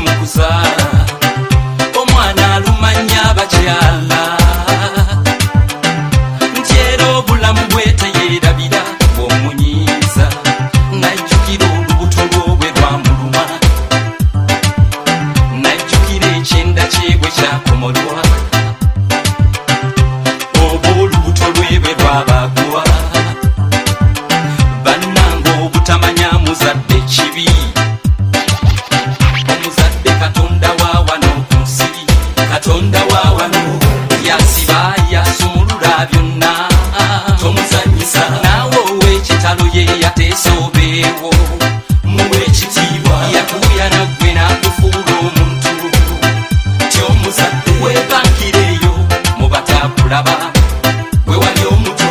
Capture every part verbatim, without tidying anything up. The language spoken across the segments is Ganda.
mukuzaala omwana alumanya bakyala nti era obulamu bweteyerabira bw'omunyiiza najjukira olubuto lwobwe lwamuluma najjukira ekyenda kyebwe kyakomolwa oba olubuto lwebwe lwabagwa bannanga obutamanya muzadde kibi omuzadde katonda wa wano ku nsi katonda wa wano yasiba yasumulula byonna tomuzanyisa naawe ow'ekitalo ye yateesa obeewo muwe ekitiibwa yakuya naggwe n'akufuula omuntu ti omuzadde weebankireeyo mu bataakulaba gwe wali omuto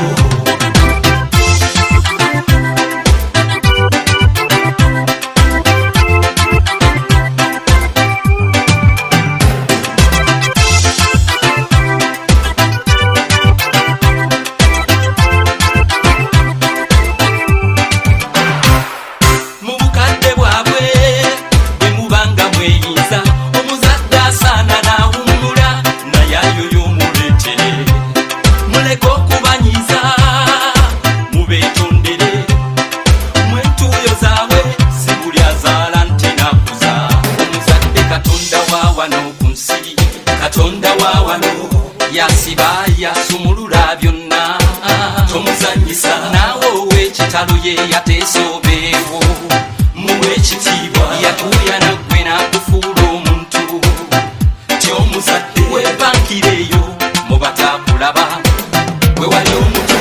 mu bukadde bwabwe bwe mubanga mweyinza omuzadde asaana n'awummula naye ayo y'omuleetere muleke okubanyiza mubeetondere mu entuuyo zaabwe si buli azaala nti nakuza omuzadde katonda wa wano ku nsi katonda wa wano yasiba yasumulula byonna tomuzanyisa naawe ow'ekitalo ye yateesa obeewo muwe ekitiibwa yakuya naggwe n'akufuula omuntu ti omuzadde weebankireeyo mu bataakulaba gwe wali omuto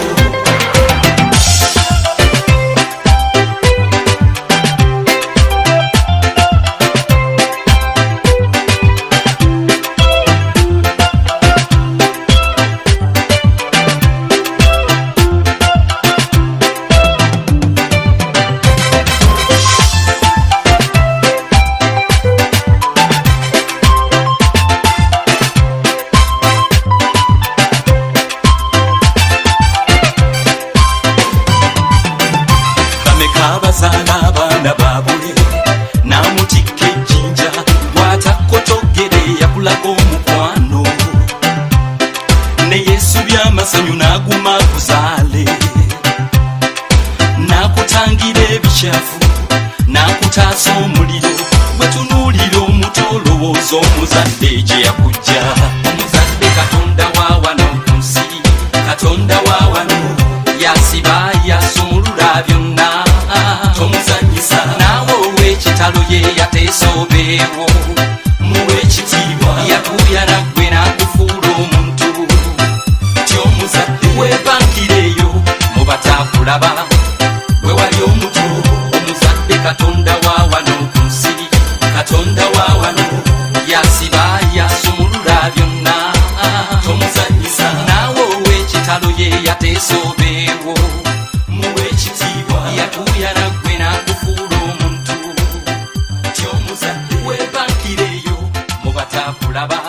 abazaala abaana baabwe n'amutikka ejjinja bw'atakotogere yakulaga omukwano ne yeesubya amasanyu n'aguma kuzaale n'akutangira ebikyafu n'akutaasa omuliro bwe tunuulira omuto olowooza omuzadde gye yakujja omuzadde katonda wa wano ku nsi katonda wa wano yasiba yasumulula byonna tomuzanyisa naawe ow'ekitalo ye yateesa obeewo muwe ekitiibwa yakuya naggwe n'akufuula omuntu ti omuzadde weebankireeyo mu bataakulaba gwe wali omuto omuzadde katonda wa wano ku nsi katonda wa wano yasiba yasumulula byonna tomuzanyisa naawe ow'ekitalo ye yateesa obeewo muwe ekitiibwa yakuya naggwe n'akufuula omuntu ti omuzadde weebankireeyo mu bataakulaba